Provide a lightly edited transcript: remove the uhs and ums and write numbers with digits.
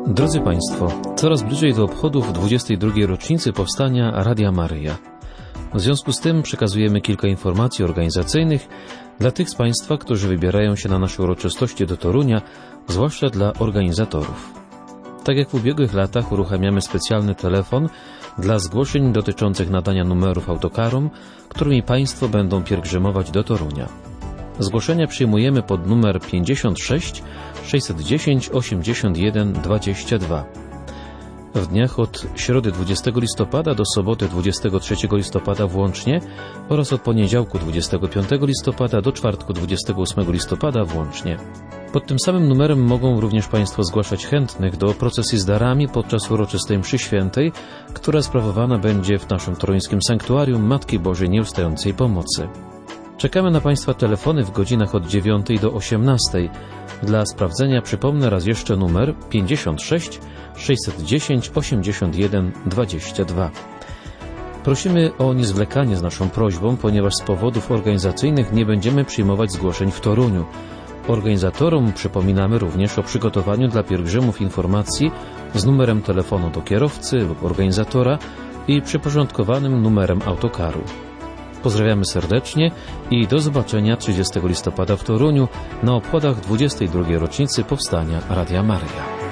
Drodzy Państwo, coraz bliżej do obchodów 22. rocznicy powstania Radia Maryja. W związku z tym przekazujemy kilka informacji organizacyjnych dla tych z Państwa, którzy wybierają się na nasze uroczystości do Torunia, zwłaszcza dla organizatorów. Tak jak w ubiegłych latach uruchamiamy specjalny telefon dla zgłoszeń dotyczących nadania numerów autokarom, którymi Państwo będą pielgrzymować do Torunia. Zgłoszenia przyjmujemy pod numer 56 610 81 22. W dniach od środy 20 listopada do soboty 23 listopada włącznie oraz od poniedziałku 25 listopada do czwartku 28 listopada włącznie. Pod tym samym numerem mogą również Państwo zgłaszać chętnych do procesji z darami podczas uroczystej mszy świętej, która sprawowana będzie w naszym toruńskim sanktuarium Matki Bożej Nieustającej Pomocy. Czekamy na Państwa telefony w godzinach od 9 do 18. Dla sprawdzenia przypomnę raz jeszcze numer 56 610 81 22. Prosimy o niezwlekanie z naszą prośbą, ponieważ z powodów organizacyjnych nie będziemy przyjmować zgłoszeń w Toruniu. Organizatorom przypominamy również o przygotowaniu dla pielgrzymów informacji z numerem telefonu do kierowcy lub organizatora i przyporządkowanym numerem autokaru. Pozdrawiamy serdecznie i do zobaczenia 30 listopada w Toruniu na obchodach 22. rocznicy powstania Radia Maryja.